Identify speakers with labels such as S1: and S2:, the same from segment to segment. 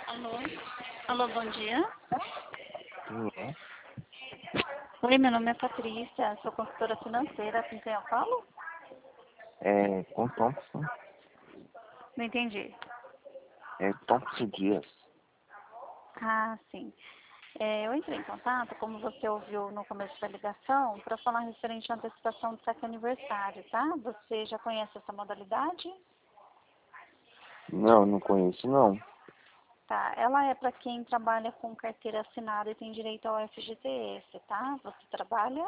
S1: Alô? Alô, bom dia.
S2: Tudo bem?
S1: Oi, meu nome é Patrícia, sou consultora financeira, com quem eu falo?
S2: Com Thompson.
S1: Não entendi.
S2: Thompson Dias.
S1: Ah, sim. Eu entrei em contato, como você ouviu no começo da ligação, para falar referente à antecipação do saque aniversário, tá? Você já conhece essa modalidade?
S2: Não, não conheço não.
S1: Tá, ela é para quem trabalha com carteira assinada e tem direito ao FGTS, tá? Você trabalha?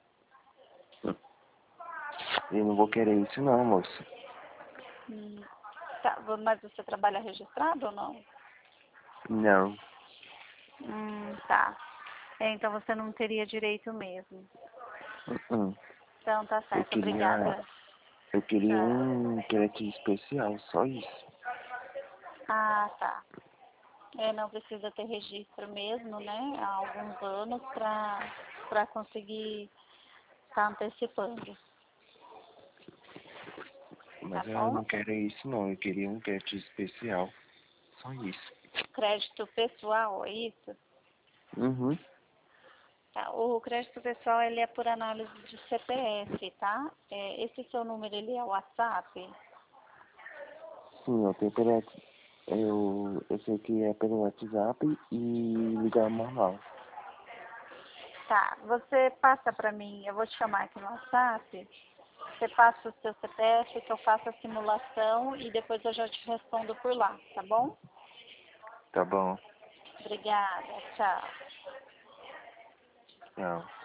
S2: Eu não vou querer isso não, moça.
S1: Hum, tá, mas você trabalha registrado ou não?
S2: Não.
S1: Tá. Então você não teria direito mesmo.
S2: Uh-uh.
S1: Então tá
S2: Eu
S1: certo,
S2: queria,
S1: obrigada.
S2: eu queria
S1: Tá.
S2: um crédito especial, só isso.
S1: Ah, tá. Não precisa ter registro mesmo, né? Há alguns anos para conseguir estar antecipando. Tá
S2: Mas eu
S1: bom?
S2: não quero isso não, eu queria um crédito especial. Só isso.
S1: Crédito pessoal, é isso?
S2: Uhum.
S1: Tá. O crédito pessoal, ele é por análise de CPF, tá? Esse seu número, ele é WhatsApp?
S2: Sim, eu sei que é pelo WhatsApp e ligar normal.
S1: Tá. Você passa para mim, eu vou te chamar aqui no WhatsApp. Você passa o seu CPF, que eu faço a simulação e depois eu já te respondo por lá, tá bom?
S2: Tá bom.
S1: Obrigada, tchau.
S2: Tchau.